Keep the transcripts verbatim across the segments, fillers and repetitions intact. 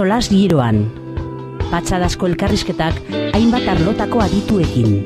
solas giroan. Patxadazko elkarrizketak hainbat arlotako adituekin.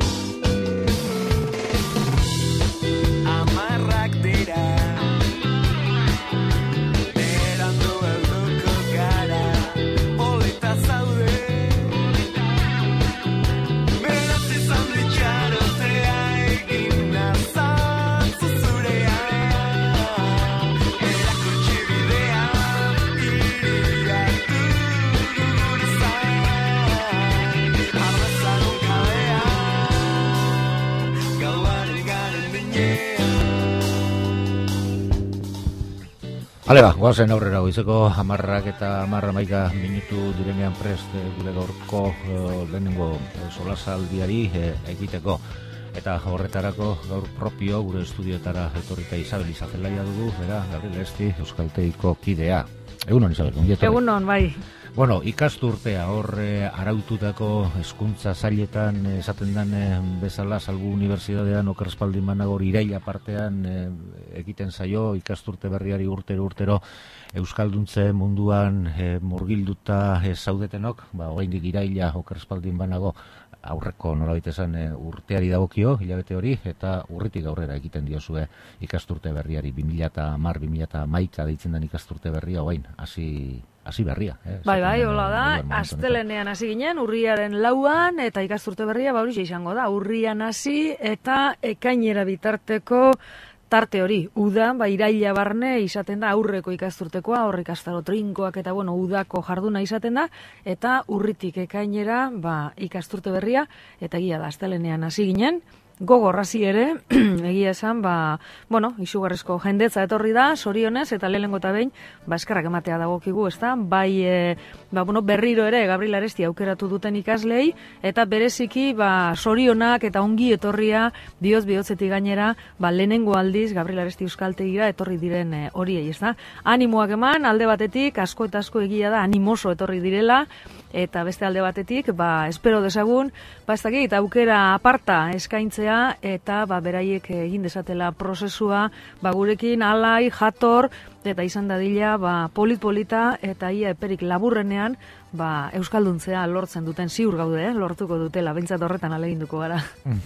Hale ba, guazen aurrera goizeko hamarrak eta hamarra maika minutu direnean prest e, gure gaurko e, lehenengo e, solasaldiari e, egiteko. Eta horretarako gaur propio gure estudioetara etorrita Isabel Izazelaia dugu, bera, Gabriel Esti, Euskaltegiko kidea. Egunon, Isabel, ongietorri. Egunon, bai. Bueno, ikasturtea hor e, araututako hezkuntza zailetan e, esaten den e, bezala, salbu unibertsitatean okerspaldin manago iraila partean e, egiten zaio ikasturte berriari urtero urtero euskalduntze munduan e, murgilduta e, zaudetenok, ba, oraindik iraila okerspaldin banago aurreko nolabait esan e, urteari dagokio, hilabete hori, eta urritik aurrera egiten diozue ikasturte berriari bi mila hamar bi mila hamaika deitzen den ikasturte berria, oain, hasi hasi berria. Eh? Bai, bai, hola da, astelenean hasi ginen, urriaren lauan, eta ikasturte berria, ba hori izango da, urrian hasi, eta ekainera bitarteko tarte hori, uda, ba, iraila barne izaten da aurreko ikasturtekoa, hor ikastaro trinkoak eta, bueno, udako jarduna izaten da, eta urritik ekainera, ba, ikasturte berria, eta egia da, astelenean hasi ginen, gogorrazi ere, egia esan, ba, bueno, izugarrizko jendetza etorri da, sorionez, eta lehenengo eta behin, ba, eskerrak ematea dagokigu, ezta? Bai, e, ba, bueno, berriro ere, Gabriel Aresti aukeratu duten ikaslei, eta bereziki, ba, sorionak eta ongi etorria, bihotz bihotzetik gainera, ba, lehenengo aldiz, Gabriel Aresti Euskaltegira etorri diren e, horiei, ezta? Animoak eman, alde batetik, asko eta asko egia da, animoso etorri direla, eta beste alde batetik, ba, espero dezagun, ba, ez dakit, aukera aparta eskaintzea, eta ba, beraiek egin dezatela prozesua, ba, gurekin alai, jator, eta izan dadila ba, polit-polita, eta ia eperik laburrenean, ba, euskalduntzea lortzen duten ziur gaude, eh? Lortuko dutela, behintzat horretan aleginduko gara.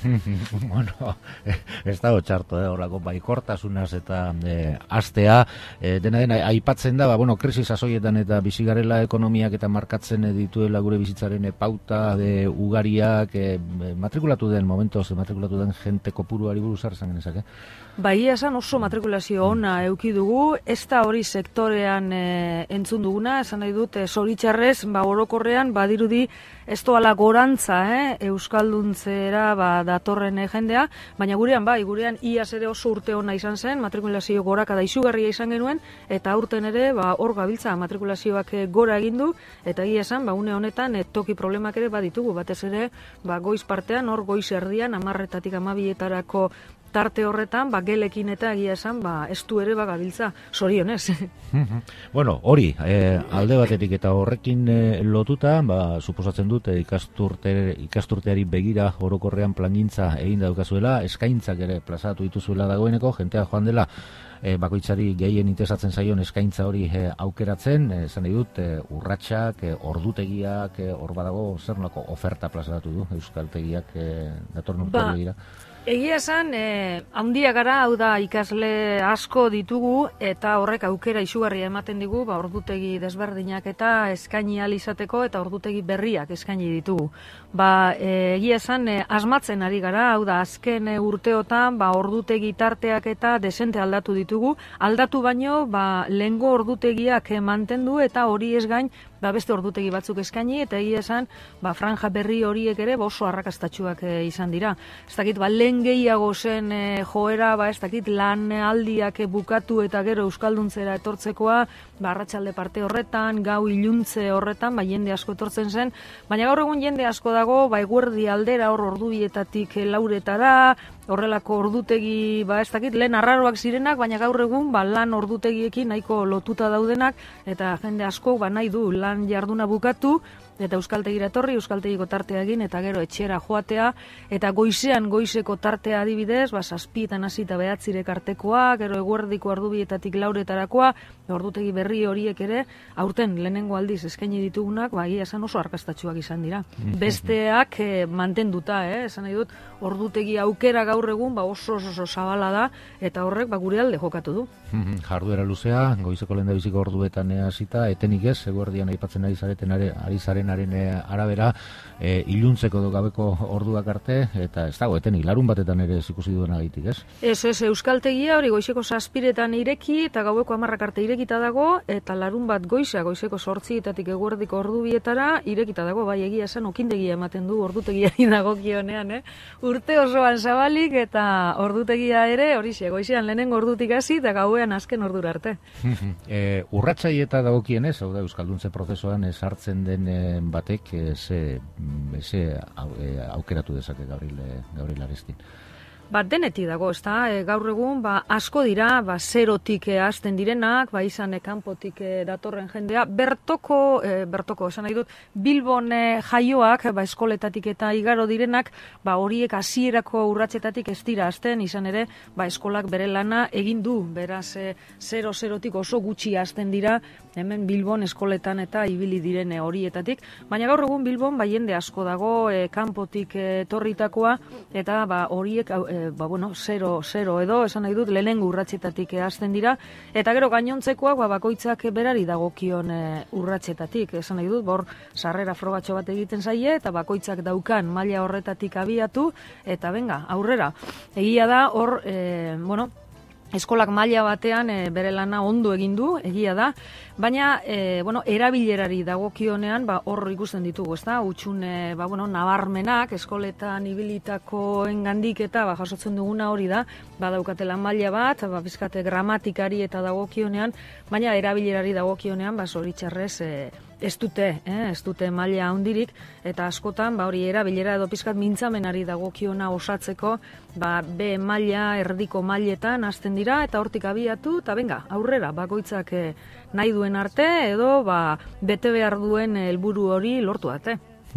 Bueno, ez dago txarto, eh? Horako baikortasunaz eta eh, astea, eh, dena dena, aipatzen da, ba, bueno, krisis azoietan eta bizigarela ekonomiak eta markatzen dituela gure bizitzaren e, pauta de ugariak, e, matrikulatu den momentoz, matrikulatu den jente kopuruari buruz arrezan genezak, eh? Bai, esan oso matrikulazio ona euki dugu, ez da hori sektorean e, entzun duguna, esan nahi dut, e, zoritxarrez, ba, orokorrean, badirudi, ez doala gorantza, eh, euskalduntzera ba, datorren e, jendea, baina gurean, bai, gurean iaz ere oso urte ona izan zen, matrikulazio goraka da izugarria izan genuen, eta aurten ere, ba, hor gabiltza, matrikulazioak e, gora egindu, eta egia esan, ba, une honetan, e, toki problemak ere baditugu, batez ere, ba, goiz partean, hor goiz erdian, amarretatik amabietarako tarte horretan, ba, gelekin eta egia esan, ba, estu ere bagabiltza, sorionez. Bueno, hori, eh, alde batetik eta horrekin eh, lotuta, ba, suposatzen dut, eh, ikasturte, ikasturteari begira orokorrean plangintza egin daukazuela, eskaintzak ere plazatu dituzuela dagoeneko, jentea joan dela, E, bakoitzari gehien interesatzen zaion eskaintza hori e, aukeratzen, esan nahi dut, e, urratsak, e, ordutegiak, e, hor badago, zer nolako oferta plazaratu du Euskaltegiak e, datorren urteari begira? Egia esan, eh, handia gara, hau da ikasle asko ditugu, eta horrek aukera izugarria ematen digu, ba, ordutegi desberdinak eta eskaini ahal izateko, eta ordutegi berriak eskaini ditugu. Ba, eh, egia esan, eh, asmatzen ari gara, hau da azken eh, urteotan, ba, ordutegi tarteak eta desente aldatu ditugu, aldatu baino, ba, lehengo ordutegiak eh, mantendu, eta hori ez gain, ba, beste ordutegi batzuk eskaini, eta egia esan, ba, franja berri horiek ere, ba, oso arrakastatxuak e, izan dira. Ez dakit, ba, lehen gehiago zen e, joera, ba, ez dakit, lan aldiak e, bukatu eta gero euskalduntzera etortzekoa, ba, arratsalde parte horretan, gau iluntze horretan, ba, jende asko etortzen zen, baina gaur egun jende asko dago, ba, eguerdi aldera hor ordubietatik e, lauretara, horrelako ordutegi, ba, ez dakit, lehen arraroak zirenak, baina gaur egun, ba, lan ordutegiekin nahiko lotuta daudenak, eta jende asko, ba, nahi du lan jarduna bukatu, eta euskaltegira etorri, euskaltegiko tartea egin, eta gero etxera joatea, eta goizean goizeko tartea adibidez, ba, zazpietan hasita behatzirek artekoa, gero eguerdiko ardubietatik lauretarakoa, ordutegi berri horiek ere, aurten lehenengo aldiz eskaini ditugunak, ba, egia esan oso arkastatsuak izan dira. Besteak eh, mantenduta, eh, esan nahi dut, ordutegi aukera gaur egun, ba, oso oso zabala da, eta horrek ba, gure alde jokatu du. Jarduera luzea, goizeko lehendabiziko orduetan hasita, etenik ez, eguerdian aipatzen ari zareten ari zarenaren arabera, e, iluntzeko do gabeko orduak arte, eta ez dago, etenik, larun batetan ere ikusi duena gaitik, ez? Ez, ez, euskaltegia hori goizeko zazpiretan ireki, eta gaueko hamarrak arte irekita dago, eta larun bat goiza, goizeko zortzietatik eguerdiko ordubietara, irekita dago, bai egia esan okindegia ematen du ordutegiari dagokionean, eh? Urte osoan zabalik, eta ordutegia ere, horixe, goizean lehenengo ordutik hasi, eta gauean azken ordura arte. e, urratsai eta dagokienez, hau da, euskalduntze prozesuan sartzen den batek, ze, ze aukeratu dezake Gabriel, Gabriel Arestin. Ba, denetik dago, ezta, e, gaur egun, ba, asko dira, ba, zerotik e, hasten direnak, ba, izan e, kanpotik e, datorren jendea, bertoko, e, bertoko, esan nahi dut, Bilbon e, jaioak, ba, eskoletatik eta igaro direnak, ba, horiek hasierako urratsetatik ez dira hasten, izan ere, ba, eskolak bere lana egin du, beraz, e, zero zerotik oso gutxi hasten dira, hemen Bilbon eskoletan eta ibili direne horietatik, baina gaur egun Bilbon, ba, jende asko dago, e, kanpotik etorritakoa, eta, ba, horiek, e, ba, bueno, zero, zero edo, esan nahi dut, lehenengo urratsetatik hasten dira, eta gero gainontzekoak, ba, bakoitzak berari dagokion e, urratsetatik, esan nahi dut, bor, sarrera frogatxo bat egiten zaie, eta bakoitzak daukan maila horretatik abiatu, eta benga, aurrera. Egia da, hor, e, bueno, eskolak maila batean e, bere lana ondo egin du, egia da, baina e, bueno, erabilerari dagokionean ba, hor ikusten ditugu, ezta? Hutsune, ba, bueno, nabarmenak, eskoletan ibilitakoen gandik eta ba, jasotzen duguna hori da, badaukatela maila bat, ba, bizkate gramatikari eta dagokionean, baina erabilerari dagokionean, ba, zoritxarrez, e, ez dute, eh, ez dute maila handirik, eta askotan, ba, hori erabilera edo pizkat mintzamenari dagokiona osatzeko, ba, B maila, erdiko mailetan hasten dira, eta hortik abiatu, eta benga, aurrera, bakoitzak eh, nahi duen arte, edo, ba, bete behar duen helburu hori lortu arte.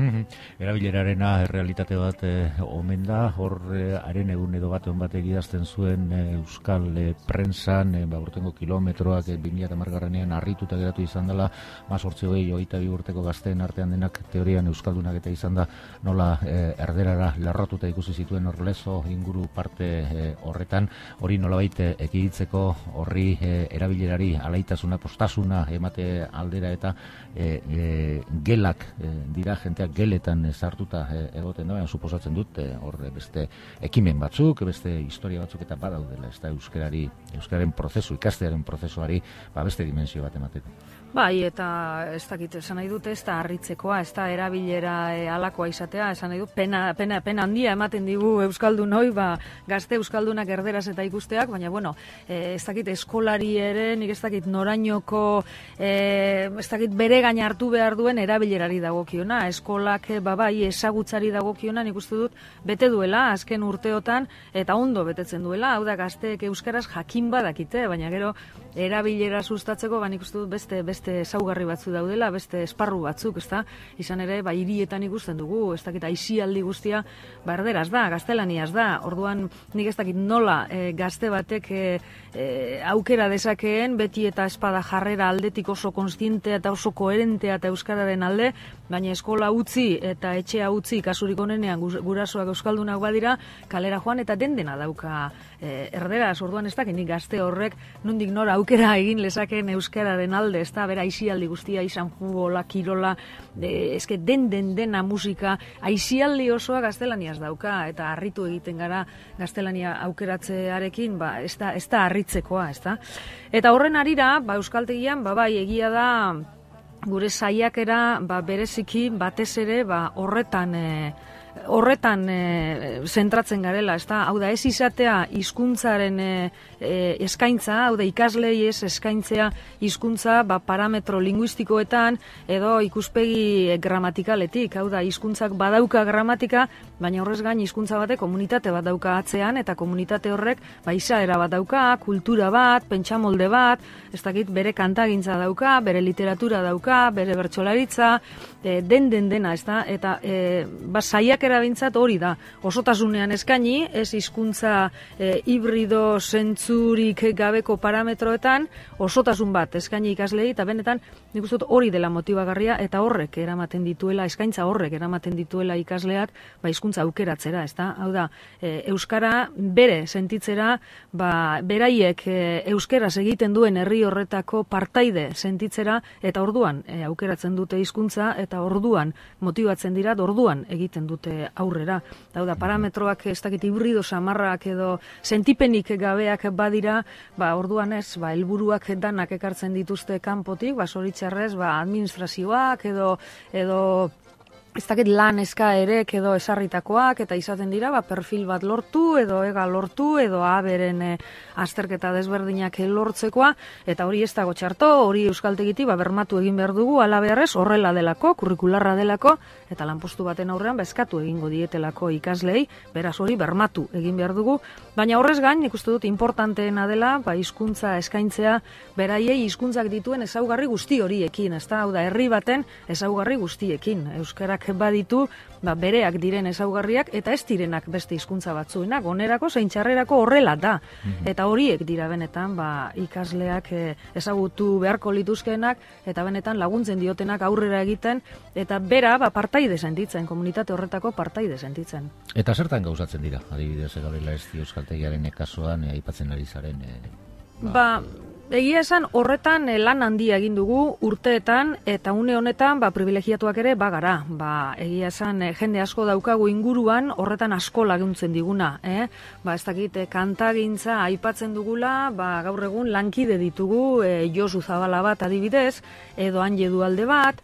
Erabilerarena realitate bat eh, omen da, hor eh, haren egun edo bat egon bat egidazten zuen eh, euskal eh, prensan, eh, ba, urtengo kilometroak eh, bi mila hamargarrenean harrituta geratu izan dela, mazortzi hogei, hogeita bi urteko gazteen artean denak teorian euskaldunak eta izan da nola eh, erderara lerrotuta ikusi zituen orlezo inguru parte eh, horretan, hori nolabait eh, ekiditzeko horri eh, erabilerari alaitasuna, postasuna emate aldera eta eh, eh, gelak eh, dira jente geletan sartuta egoten da, suposatzen dut, hor beste ekimen batzuk, beste historia batzuk eta badaudela, ez da euskarari, euskararen prozesu, ikastearen prozesuari, ba beste dimensio bat emateko. Bai, eta ez dakit, esan nahi dut, ez da harritzekoa, ez da erabilera e, alakoa izatea, esan nahi dut, pena, pena, pena handia ematen digu euskaldun hoi, ba, gazte euskaldunak erderaz eta ikusteak, baina, bueno, e, ez dakit eskolari ere, nik ez dakit norainoko, e, ez dakit bere gaina hartu behar duen erabilerari dagokiona, eskolak, e, ba, bai, ezagutzari dagokiona, nik uste dut, bete duela, azken urteotan, eta ondo betetzen duela, hau da, gazteek euskaraz jakin badakite, baina gero, erabilera sustatzeko, ba, nik uste dut, beste, beste beste ezaugarri batzu daudela, beste esparru batzuk, ezta? Izan ere, ba, hirietan ikusten dugu, ez dakit aisialdi guztia, ba, erderaz da, gaztelaniaz da, orduan nik ez dakit nola e, gazte batek e, e, aukera dezakeen, beti eta espada jarrera aldetik oso konstientea eta oso koherentea eta euskararen alde, baina eskola utzi eta etxea utzi kasurik onenean gurasoak euskaldunak badira, kalera joan eta den dena dauka e, erderaz, orduan ez dakit nik gazte horrek nondik nora aukera egin lezakeen euskararen alde, ez da, bera aizialdi guztia, izan futbola, kirola, de, eske den den dena musika, aizialdi osoa gaztelaniaz dauka, eta harritu egiten gara gaztelania aukeratzearekin, ba, ez da, ez da harritzekoa, ez da. Eta horren arira, ba, euskaltegian, ba, bai, egia da, gure saiakera, ba, bereziki, batez ere, ba, horretan, e, horretan e, zentratzen garela, ezta? Hau da, ez izatea hizkuntzaren e, e, eskaintza, hau da, ikaslei ez eskaintzea hizkuntza ba, parametro linguistikoetan edo ikuspegi gramatikaletik, hau da, hizkuntzak badauka gramatika, baina horrez gain hizkuntza batek komunitate bat dauka atzean, eta komunitate horrek ba, izaera bat dauka, kultura bat, pentsamolde bat, ez dakit bere kantagintza dauka, bere literatura dauka, bere bertsolaritza, e, den den dena, ez da? Eta e, ba, saiakera bintzat hori da, osotasunean eskaini, ez hizkuntza e, hibrido zentzurik gabeko parametroetan, osotasun bat eskaini ikaslei, eta benetan nik uste dut hori dela motibagarria, eta horrek eramaten dituela, eskaintza horrek eramaten dituela ikasleak, ba, hizkuntza aukeratzera, ez da? Hau da, e, euskara bere sentitzera, ba, beraiek e, euskeraz egiten duen herri horretako partaide sentitzera, eta orduan e, aukeratzen dute hizkuntza, eta orduan motibatzen dira, orduan egiten dute aurrera. Hau da, parametroak ez dakit hibrido samarrak edo sentipenik gabeak badira, ba, orduan ez, ba, helburuak danak ekartzen dituzte kanpotik, ba, zoritxarrez, ba, administrazioak edo edo ez dakit lan eskaerek edo esarritakoak, eta izaten dira, ba, perfil bat lortu, edo ega lortu, edo aberen e, azterketa desberdinak lortzekoa, eta hori ez dago txarto, hori euskaltegiti ba, bermatu egin behar dugu, ala beharrez, horrela delako, kurrikularra delako, eta lanpostu baten aurrean bezkatu egingo dietelako ikaslei, beraz hori bermatu egin behar dugu, baina horrez gain, nik uste dut importanteena dela, ba, hizkuntza eskaintzea, beraiei hizkuntzak dituen ezaugarri guzti horiekin, ez da, hau da, herri baten ezaugarri guztiekin, euskarak baditu, ba, bereak diren ezaugarriak eta ez direnak beste hizkuntza batzuenak, onerako zein txarrerako horrela da. Mm-hmm. Eta horiek dira benetan ba, ikasleak e, ezagutu beharko lituzkeenak eta benetan laguntzen diotenak aurrera egiten eta bera ba, partaide sentitzen, komunitate horretako partaide sentitzen. Eta zertan gauzatzen dira, adibidez, Gabriela Ezti euskaltegiaren kasuan, e, aipatzen ari zaren... E, ba, ba Egia esan, horretan lan handia egin dugu urteetan, eta une honetan ba, privilegiatuak ere bagara. Ba, egia esan, jende asko daukagu inguruan, horretan asko laguntzen diguna. Eh? Ba, ez dakit, kantagintza aipatzen dugula, ba, gaur egun lankide ditugu, e, Josu Zabala bat adibidez, edo Anje Dualde bat,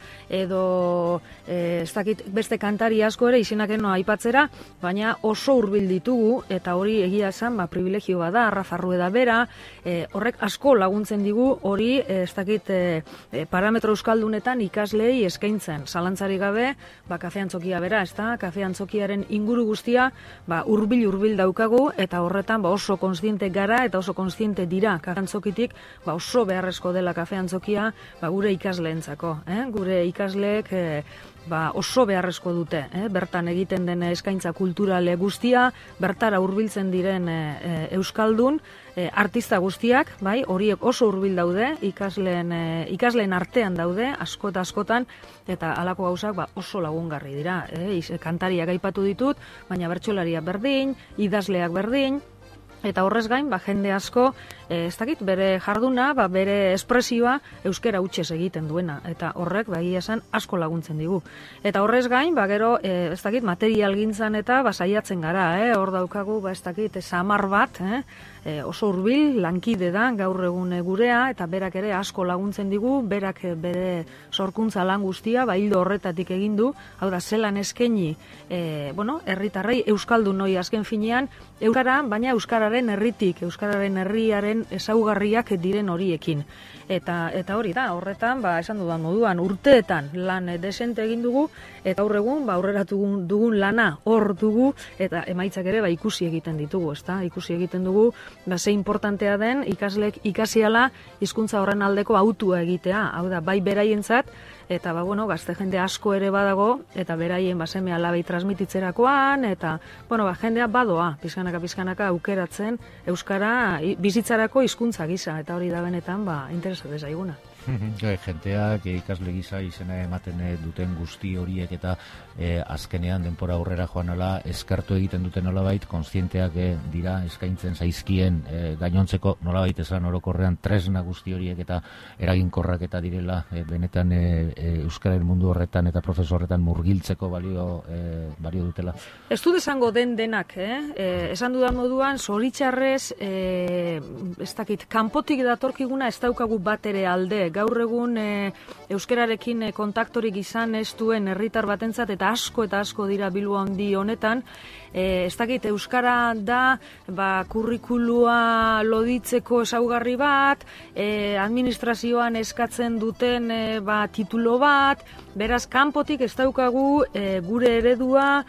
edo e, ez dakit, beste kantari asko ere izenak eno aipatzera, baina oso hurbil ditugu, eta hori egia esan, ba, privilegio bada, Rafa Rueda bera, e, horrek asko laguntzen digu hori, ez dakit, e, parametro euskaldunetan ikaslei eskaintzen. Zalantzari gabe, ba, kafe antzokia bera, ez da, kafe antzokiaren inguru guztia, ba, urbil urbil daukagu, eta horretan ba, oso kontziente gara, eta oso kontziente dira kafe antzokitik, ba, oso beharrezko dela kafe antzokia, ba, gure ikasleentzako, eh? Gure ikasleek e, ba, oso beharrezko dute, eh? Bertan egiten den eskaintza kulturale guztia, bertara hurbiltzen diren e, e, euskaldun, e, artista guztiak, bai, horiek oso hurbil daude, ikasleen, e, ikasleen artean daude, asko eta askotan, eta halako gauzak ba, oso lagungarri dira, eh? Kantariak aipatu ditut, baina bertsolaria berdin, idazleak berdin, eta horrez gain, ba, jende asko, e, ez dakit, bere jarduna, ba, bere espresioa euskera hutsez egiten duena, eta horrek, ba, egia esan, asko laguntzen digu. Eta horrez gain, ba, gero, e, ez dakit, materialgintzan eta ba, saiatzen gara, eh? Hor daukagu, ba, ez dakit, samar bat, eh? E, oso hurbil lankide da gaur egun gurea, eta berak ere asko laguntzen digu, berak bere sorkuntza lan guztia, ba, hildo horretatik egin du, hau da, zelan eskaini, e, bueno, herritarrei euskaldun noi azken finean, euskara, baina euskararen herritik, euskararen herriaren ezaugarriak diren horiekin. Eta, eta hori da, horretan, ba, esan dudan moduan, urteetan lan desente egin dugu, eta aurre egun, ba, aurreratu dugun lana hor dugu, eta emaitzak ere ba, ikusi egiten ditugu, ezta? Ikusi egiten dugu, ba, ze importantea den ikaslek ikasiala hizkuntza horren aldeko autua egitea, hau da, bai beraientzat, eta ba, bueno, gazte jende asko ere badago, eta beraien ba, seme alabei transmititzerakoan, eta bueno, ba, jendea badoa, pizkanaka pizkanaka aukeratzen euskara bizitzarako hizkuntza gisa, eta hori da benetan ba, interesatzen zaiguna. Jenteak ikasle gisa izena ematen duten guzti horiek eta e, azkenean denpora aurrera joan ala eskartu egiten duten nolabait, kontzienteak e, dira eskaintzen zaizkien e, gainontzeko nolabait esan orokorrean tresna guzti horiek eta eraginkorrak eta direla e, benetan e, e, euskaren mundu horretan eta prozesu horretan murgiltzeko balio, e, balio dutela. Ez du desango den denak, eh? E, esan dudan moduan, zoritxarrez, e, ez dakit, kanpotik datorkiguna ez daukagu bat ere alde, gaur egun e, euskararekin e, kontaktorik izan ez duen herritar batentzat, eta asko eta asko dira Bilbo handi honetan, e, ez dakit, euskara da ba, kurrikulua loditzeko ezaugarri bat, e, administrazioan eskatzen duten e, ba, titulo bat, beraz, kanpotik ez daukagu e, gure eredua,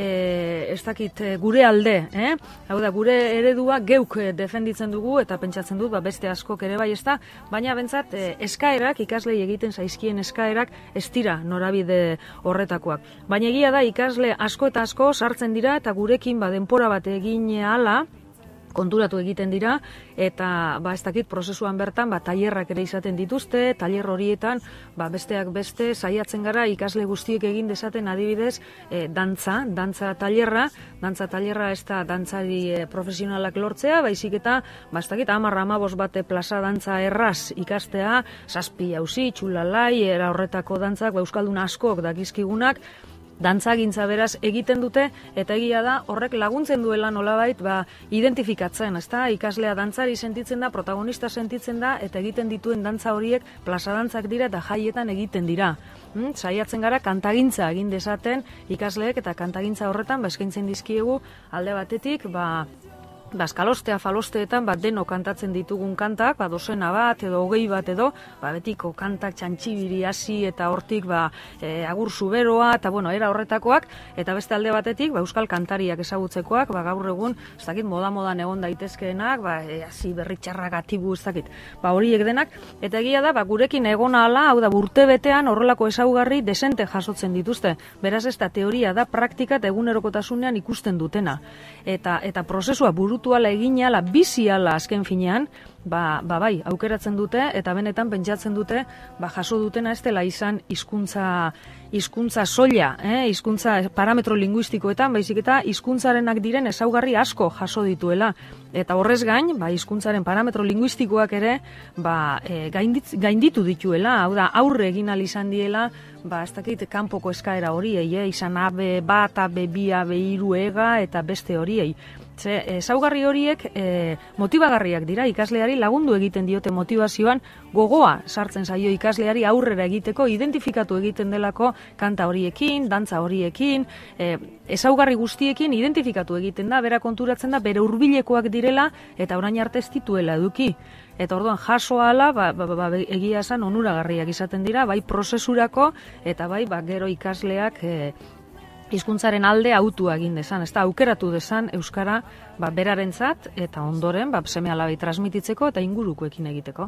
e, ez dakit, e, gure alde, eh? Hau da, gure eredua geuk e, defenditzen dugu, eta pentsatzen dut, ba, beste askok ere bai ez da, baina bentsat, e, eskaerak, ikaslei egiten zaizkien eskaerak, ez dira norabide horretakoak. Baina egia da, ikasle asko eta asko sartzen dira, eta gurekin ba, denpora bat egin ahala, konturatu egiten dira, eta ba, ez dakit, prozesuan bertan ba, tailerrak ere izaten dituzte, tailer horietan ba, besteak beste saiatzen gara ikasle guztiek egin dezaten adibidez e, dantza, dantza tailerra, dantza tailerra ez da dantzari e, profesionalak lortzea, baizik eta, ba, ez dakit, hamar hamabost bate plaza dantza erraz ikastea, zazpi jauzi, txulalai, era horretako dantzak, ba, euskaldun askok dakizkigunak, dantzagintza beraz egiten dute, eta egia da horrek laguntzen duela nolabait ba, identifikatzen, ezta? Ikaslea dantzari sentitzen da, protagonista sentitzen da, eta egiten dituen dantza horiek plazadantzak dira eta jaietan egiten dira. Hmm? Saiatzen gara kantagintza egin dezaten ikasleek, eta kantagintza horretan ba, eskaintzen dizkiegu alde batetik, ba, Baskalostea, falosteetan, bat deno kantatzen ditugun kantak, ba, dozena bat, edo hogei bat edo, ba, betiko kantak txantxibiri hasi eta hortik, ba, e, agur zuberoa, eta bueno, era horretakoak, eta beste alde batetik, ba, euskal kantariak ezagutzekoak, ba, gaur egun, ez dakit, moda-modan egon daitezkeenak, ba, e, hasi berritxarrak atibu, ez dakit, ba, horiek denak, eta egia da, ba, gurekin egon ahala, hau da, urte betean horrelako ezaugarri desente jasotzen dituzte, beraz ez da teoria da, praktika eta egunerokotasunean ikusten dutena, eta, eta prozesua buru ala egin ala, bizi ala azken finean, ba, ba bai, aukeratzen dute, eta benetan pentsatzen dute, ba jaso dutena ez dela izan hizkuntza hizkuntza soila, eh? Hizkuntza parametro linguistikoetan, baizik eta hizkuntzarenak diren ezaugarri asko jaso dituela. Eta horrez gain, ba, hizkuntzaren parametro linguistikoak ere ba, e, gaindit, gainditu dituela, hau da, aurre egin ahal izan diela, ba, ez dakit, kanpoko eskaera horiei, eh? Izan A B bat, A B bi, A B hiru, ega, eta beste horiei. Ze, ezaugarri horiek e, motibagarriak dira, ikasleari lagundu egiten diote motivazioan, gogoa sartzen zaio ikasleari aurrera egiteko, identifikatu egiten delako kanta horiekin, dantza horiekin, e, ezaugarri guztiekin identifikatu egiten da, bera konturatzen da, bere hurbilekoak direla, eta orain arte ez dituela eduki. Eta orduan jaso ahala, ba, ba, ba, egia esan onuragarriak izaten dira, bai prozesurako, eta bai ba, gero ikasleak e, hizkuntzaren alde autua egin dezan, ez da, aukeratu dezan euskara ba, berarentzat eta ondoren ba, seme alabai transmititzeko eta ingurukoekin egiteko.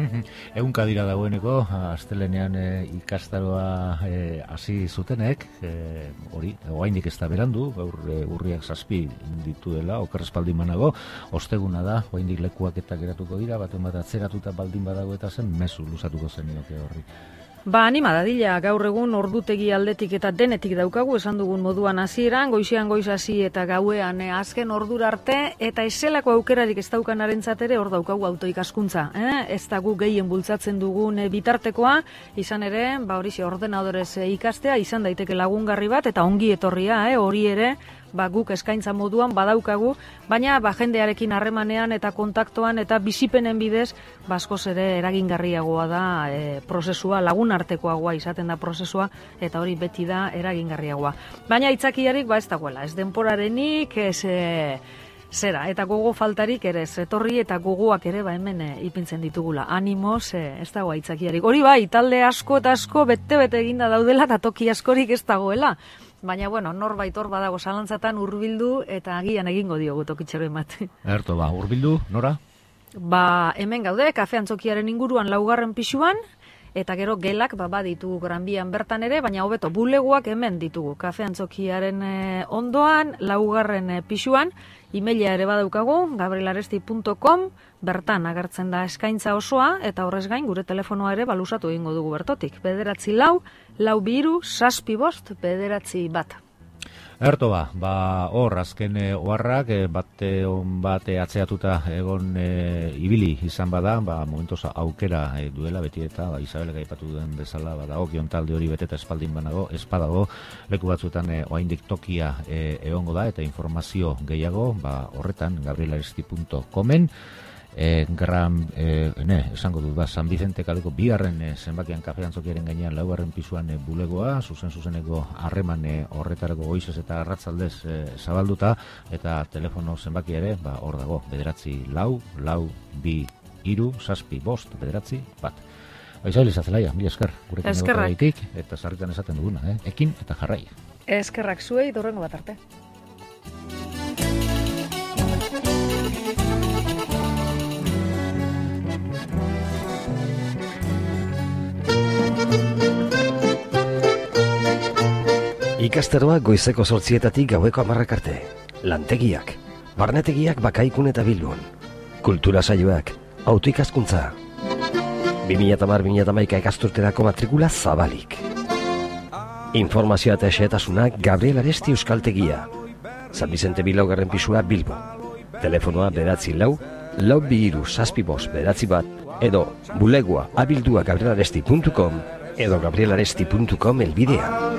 Egunka dira dagoeneko, astelenean e, ikastaroa hasi e, zutenek, e, hori, oraindik ez da berandu, gaur e, urriak zazpi dituela, okerrez baldin banago, osteguna da, oraindik lekuak eta geratuko dira, baten bat atzeratuta baldin badago eta zen, mezu luzatuko zen nioke horri. Ba, anima dadila, gaur egun ordutegi aldetik eta denetik daukagu, esan dugun moduan hasieran, goizean goiz hasi eta gauean eh, azken ordura arte, eta eselako aukerarik ez daukanarentzat ere hor daukagu autoikaskuntza. Eh? Ez da gu gehien bultzatzen dugun eh, bitartekoa, izan ere, ba hori ordenadorez eh, ikastea, izan daiteke lagungarri bat, eta ongi etorria, eh, hori ere, ba, guk eskaintza moduan badaukagu, baina ba, jendearekin harremanean eta kontaktoan eta bizipenen bidez, baskoz ere eragingarriagoa da e, prozesua, lagun artekoagoa izaten da prozesua, eta hori beti da eragingarriagoa. Baina aitzakiarik ba ez dagoela, ez denporarenik, ez e, zera, eta gogo faltarik ere, ez etorri eta gogoak ere ba hemen e, ipintzen ditugula, animoz, e, ez dago aitzakiarik. Hori bai, talde asko eta asko bete-bete eginda daudela, eta toki askorik ez dagoela. Baina, bueno, norbait hor badago zalantzatan hurbildu eta agian egingo diogu tokitxero bat. Erto, ba, hurbildu, nora? Ba, hemen gaude, kafe antzokiaren inguruan laugarren pisuan, eta gero gelak ba, baditu Gran Bian bertan ere, baina hobeto bulegoak hemen ditugu. Kafe antzokiaren eh, ondoan, laugarren eh, pisuan, emaila ere badaukagu, gabrielaresti punto com, bertan agertzen da eskaintza osoa, eta horrez gain gure telefonoa ere balusatu egingo dugu bertotik. Bederatzi lau, lau biru, saspi bost, bederatzi bat. Erto ba, ba hor azken e, oharrak e, bate on bate atzeatuta egon e, ibili izan bada, ba momentoz aukera e, duela beti eta ba, Isabelek aipatu duen bezala ba dagokion talde hori beteta espaldin banago, espadago leku batzuetan e, oraindik tokia e, egongo da eta informazio gehiago ba horretan gabrielaresti punto comen E, gran, e, ne, esango dut, ba, San Vicente kaleko bigarren e, zenbakian kafe antzokiaren gainean laugarren pisuan e, bulegoa, zuzen zuzeneko harreman e, horretarako goizez eta arratzaldez e, zabalduta, eta telefono zenbaki ere, ba, hor dago, bederatzi lau, lau, bi, iru, zazpi, bost, bederatzi, bat. Baiza, Elisa Zelaia, mila esker, gurekin egotagaitik, eta sarritan esaten duguna, eh? Ekin eta jarrai. Eskerrak zuei, dorrengo bat arte. Ikastaroa goizeko zortzietatik gaueko hamarrak arte. Lantegiak, barnetegiak Bakaikun eta Bilbon. Kultura saioak, autoikaskuntza. bi mila hamar bi mila hamaika ikasturterako matrikula zabalik. Informazioa eta xehetasunak Gabriel Aresti Euskaltegia. San Vicente Bilaugarren pisua Bilbo. Telefonoa bederatzi lau, lau bi iru zazpi bost bederatzi bat, edo bulegoa abildua gabrielaresti puntu com edo gabrielaresti puntu com elbidean.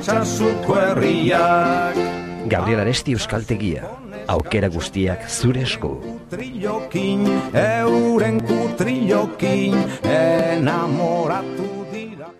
Gabriel Aresti Euskaltegia, aukera guztiak zure esku. Euren kutrillokin enamoratu